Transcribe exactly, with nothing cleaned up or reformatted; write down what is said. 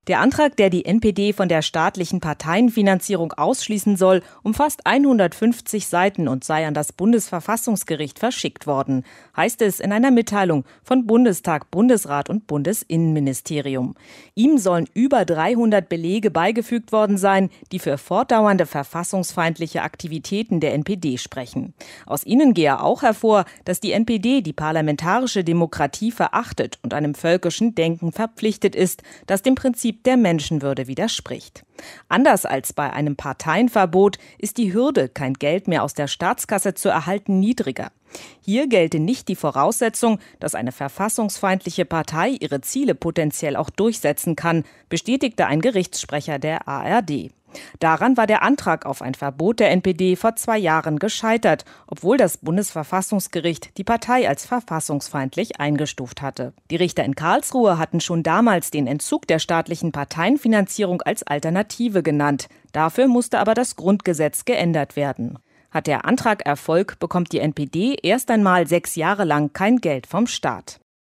Der Antrag, der die N P D von der staatlichen Parteienfinanzierung ausschließen soll, umfasst hundertfünfzig Seiten und sei an das Bundesverfassungsgericht verschickt worden, heißt es in einer Mitteilung von Bundestag, Bundesrat und Bundesinnenministerium. Ihm sollen über dreihundert Belege beigefügt worden sein, die für fortdauernde verfassungsfeindliche Aktivitäten der N P D sprechen. Aus ihnen gehe auch hervor, dass die N P D die parlamentarische Demokratie verachtet und einem völkischen Denken verpflichtet ist, das dem Prinzip der Menschenwürde widerspricht. Anders als bei einem Parteienverbot ist die Hürde, kein Geld mehr aus der Staatskasse zu erhalten, niedriger. Hier gelte nicht die Voraussetzung, dass eine verfassungsfeindliche Partei ihre Ziele potenziell auch durchsetzen kann, bestätigte ein Gerichtssprecher der A R D. Daran war der Antrag auf ein Verbot der N P D vor zwei Jahren gescheitert, obwohl das Bundesverfassungsgericht die Partei als verfassungsfeindlich eingestuft hatte. Die Richter in Karlsruhe hatten schon damals den Entzug der staatlichen Parteienfinanzierung als Alternative genannt. Dafür musste aber das Grundgesetz geändert werden. Hat der Antrag Erfolg, bekommt die N P D erst einmal sechs Jahre lang kein Geld vom Staat.